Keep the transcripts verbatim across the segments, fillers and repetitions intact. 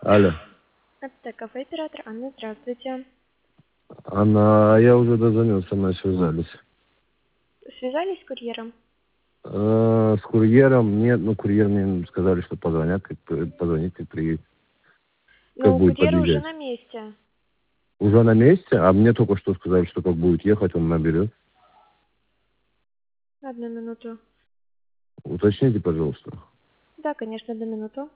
Алло. Это кафе оператор Анна, здравствуйте. Анна, я уже дозвонился, мы связались. Связались с курьером? Э, с курьером нет, ну курьер мне сказали, что позвонят, как при- позвонить, как приедет. Как Ну, будет курьер уже подъезжать. на месте. Уже на месте, а мне только что сказали, что как будет ехать, он наберет. Одну минуту. Уточните, пожалуйста. Да, конечно, одну минуту.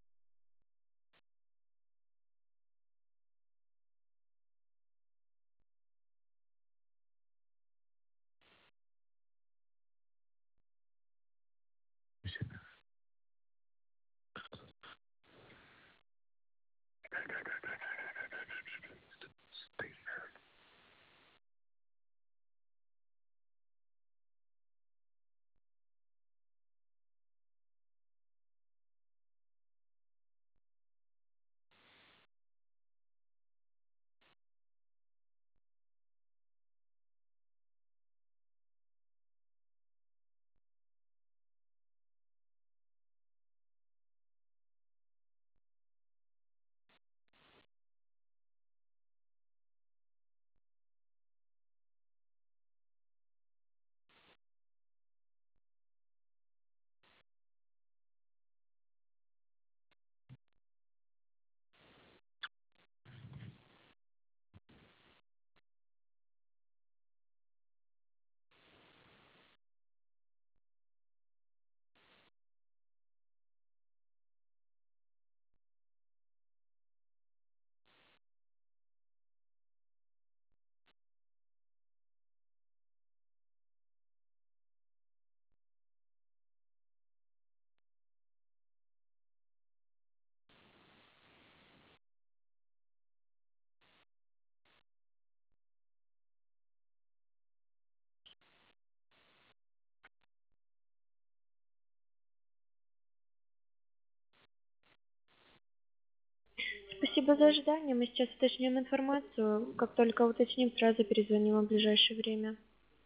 Спасибо за ожидание. Мы сейчас уточним информацию. Как только уточним, сразу перезвоним вам в ближайшее время.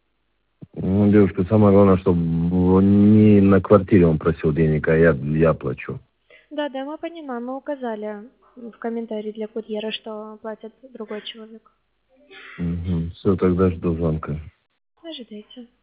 Ну, девушка, самое главное, чтобы не на квартире он просил денег, а я, я плачу. Да, да, мы понимаем. Мы указали в комментарии для курьера, что платит другой человек. Угу. Все, тогда жду звонка. Ожидайте.